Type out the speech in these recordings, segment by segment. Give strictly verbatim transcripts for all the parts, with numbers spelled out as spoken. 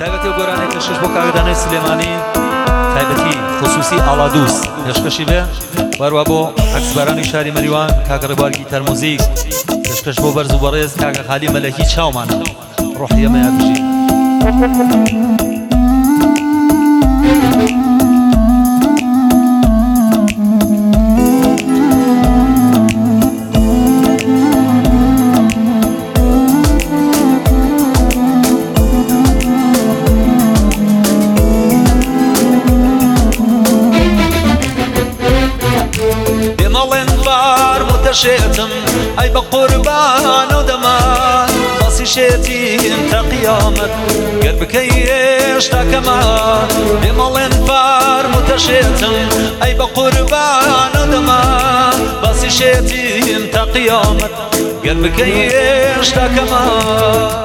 تایبەتی و گۆرانەی پێشکەش بۆ کاگدانەی سلێمانی تایبەتی خصوصی ئاڵادووس پێشکەشی بێ وەروە بۆ عەکسبارانی شاری مەریوان کاکە ڕێبوار گیتار موزیک پێشکەش بۆ بەرز و بەڕێز کاکە خالی مەلەکی چاومانە ڕۆحیە مەیادژی شێتم ئەی بە قوربان و دەمان باسی شێتیم تا قیامەت گەر بکەی هێشتا کەمان بێمەڵێن فارم و تەشێتم ئەی بە قوربان و دەمان باسی شێتیم تا قیامەت گەر بکەی هێشتا کەمان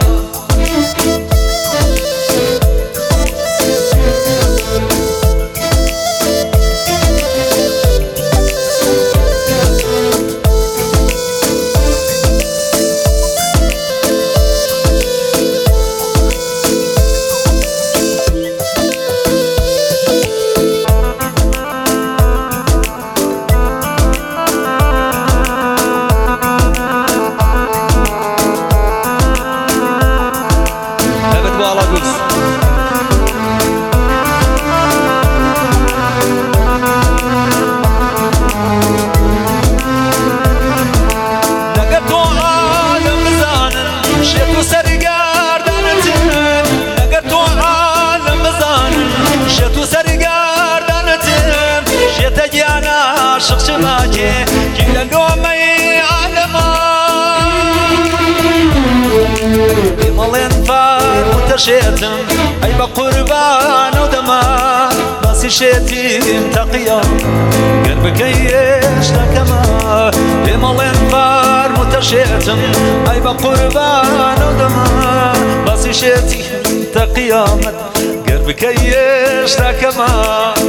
شێتم ئەی بە قوربان و دەمان باسی شێتیم تا قیامەت گەر بکەی هێشتا کەمان پێمەڵێن فارم و تەشێتم ئەی بە قوربان و دەمان باسی شێتیم تا قیامەت گەر بکەی هێشتا کەمان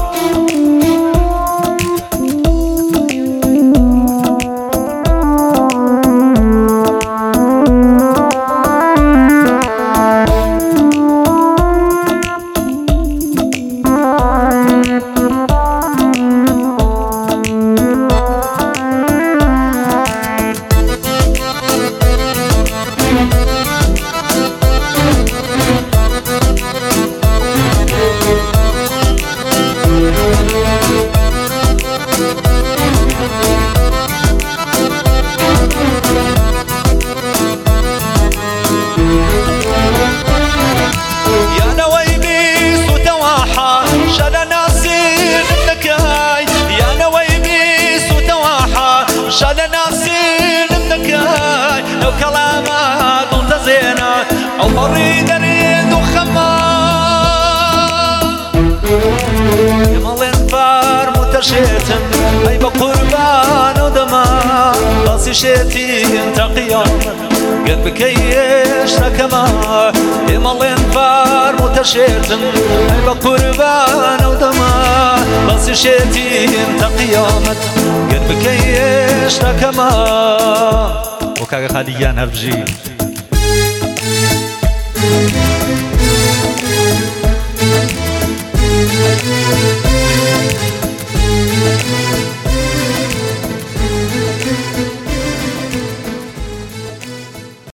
شێتم ئەی بە قوربان و دەمان باسی شێتیم تا قیامەت گەر بکەی هێشتا کەمان پێمەڵێن فارم و تەشێتم ئەی بە قوربان و دەمان باسی شێتیم تا قیامەت گەر بکەی هێشتا کەمان بۆ کاکە خالی گیان هەربژی